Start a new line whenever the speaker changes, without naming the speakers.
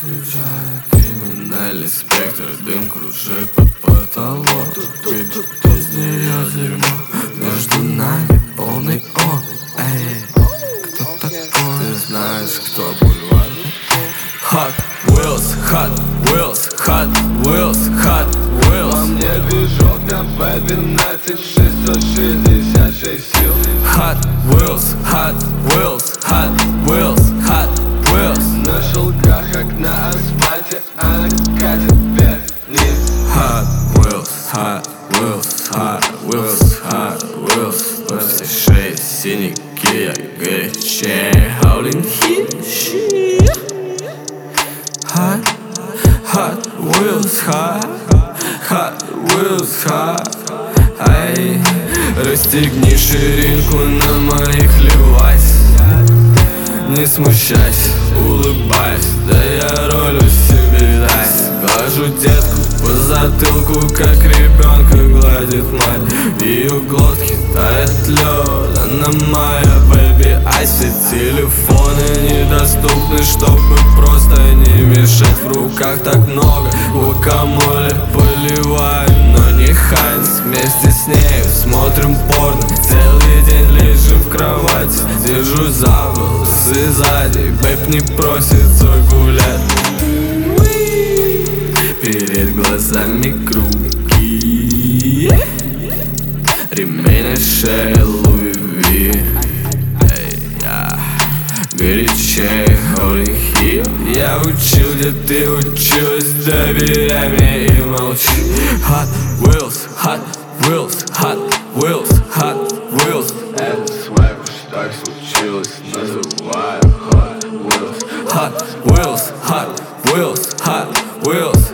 Включая криминальный спектр, дым кружит под потолок. Без нее дерьмо, между нами полный он. Эй, кто такой? Ты знаешь, кто бульвар? Hot Wheels, Hot Wheels, Hot Wheels, Hot Wheels.
Во мне движок на B12 666 сил.
Hot Wheels, Hot Wheels, Hot Wheels, Hot Wheels.
На шелках, как на асфальте, она катит вверх-вниз.
Hot Wheels, Hot Wheels, Hot Wheels, Hot Wheels. На все шеи синяки, я горячее. Howling Heat. Hot, Hot Wheels, Hot, Hot Wheels, Hot. Ай, расстегни ширинку на моих левайс. Не смущайся, улыбайся, да я роль у себе дай. Глажу детку по затылку, как ребенка гладит мать. Ее глотки тает лед, она моя бэби. А все телефоны недоступны, чтобы просто не мешать. В руках так много гуакамоле, поливаю, но не Хайнс. Вместе с нею смотрим порно, целый день лежим в кровати. Держусь за волосы сзади, бэйб не просится гулять. Перед глазами круги, ремень на шее Луи Ви. Горячее, Howling Heat. Я учил, где ты училась, доверяй мне и молчи. Hot Wheels, Hot Wheels, Hot Wheels, Hot Wheels.
Это свайп, уж так случилось, называю Hot Wheels.
Hot Wheels, Hot Wheels, Hot Wheels.